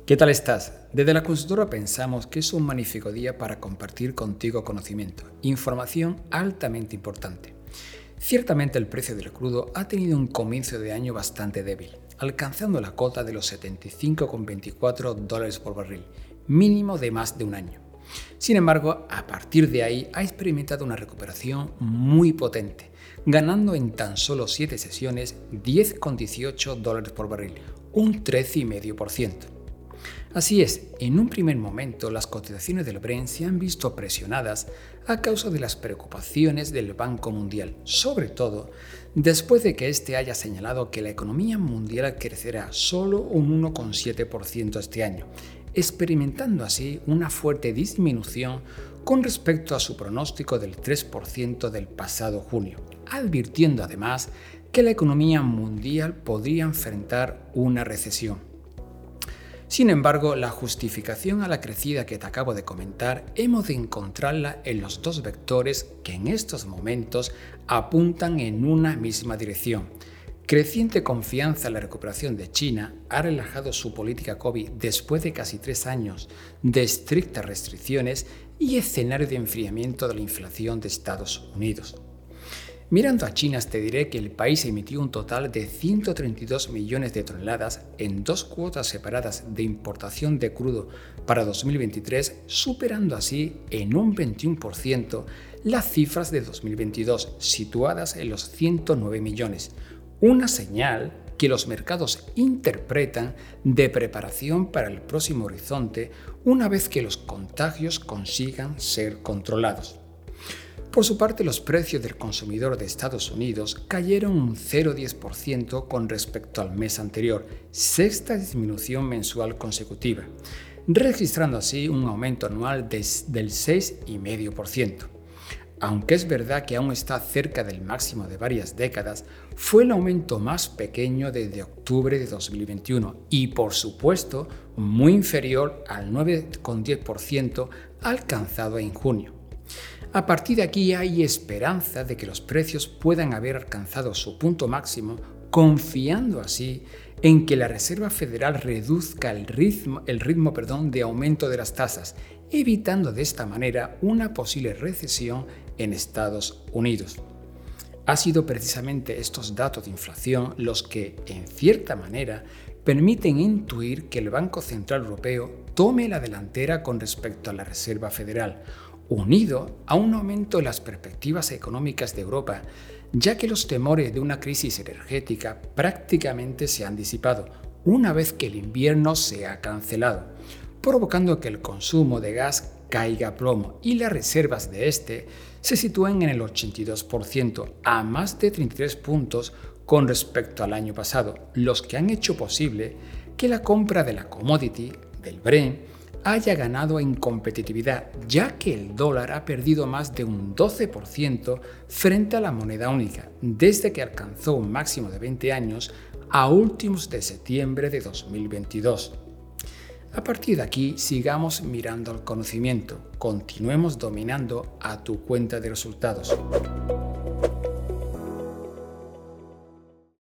¿Qué tal estás? Desde la consultora pensamos que es un magnífico día para compartir contigo conocimiento, información altamente importante. Ciertamente el precio del crudo ha tenido un comienzo de año bastante débil, alcanzando la cota de los $75,24 por barril, mínimo de más de un año. Sin embargo, a partir de ahí ha experimentado una recuperación muy potente, ganando en tan solo 7 sesiones $10,18 por barril, un 13,5%. Así es, en un primer momento las cotizaciones del Brent se han visto presionadas a causa de las preocupaciones del Banco Mundial, sobre todo después de que éste haya señalado que la economía mundial crecerá solo un 1,7% este año, experimentando así una fuerte disminución con respecto a su pronóstico del 3% del pasado junio, advirtiendo además que la economía mundial podría enfrentar una recesión. Sin embargo, la justificación a la crecida que te acabo de comentar hemos de encontrarla en los dos vectores que en estos momentos apuntan en una misma dirección. Creciente confianza en la recuperación de China ha relajado su política COVID después de casi 3 años de estrictas restricciones y escenario de enfriamiento de la inflación de Estados Unidos. Mirando a China, te diré que el país emitió un total de 132 millones de toneladas en 2 cuotas separadas de importación de crudo para 2023, superando así en un 21% las cifras de 2022, situadas en los 109 millones, una señal que los mercados interpretan de preparación para el próximo horizonte una vez que los contagios consigan ser controlados. Por su parte, los precios del consumidor de Estados Unidos cayeron un 0,10% con respecto al mes anterior, sexta disminución mensual consecutiva, registrando así un aumento anual del 6,5%. Aunque es verdad que aún está cerca del máximo de varias décadas, fue el aumento más pequeño desde octubre de 2021 y, por supuesto, muy inferior al 9,10% alcanzado en junio. A partir de aquí hay esperanza de que los precios puedan haber alcanzado su punto máximo, confiando así en que la Reserva Federal reduzca el ritmo de aumento de las tasas, evitando de esta manera una posible recesión en Estados Unidos. Ha sido precisamente estos datos de inflación los que, en cierta manera, permiten intuir que el Banco Central Europeo tome la delantera con respecto a la Reserva Federal, unido a un aumento en las perspectivas económicas de Europa, ya que los temores de una crisis energética prácticamente se han disipado una vez que el invierno se ha cancelado, provocando que el consumo de gas caiga a plomo y las reservas de este se sitúen en el 82%, a más de 33 puntos con respecto al año pasado, los que han hecho posible que la compra de la commodity, del Brent, haya ganado en competitividad, ya que el dólar ha perdido más de un 12% frente a la moneda única, desde que alcanzó un máximo de 20 años a últimos de septiembre de 2022. A partir de aquí, sigamos mirando al conocimiento, continuemos dominando a tu cuenta de resultados.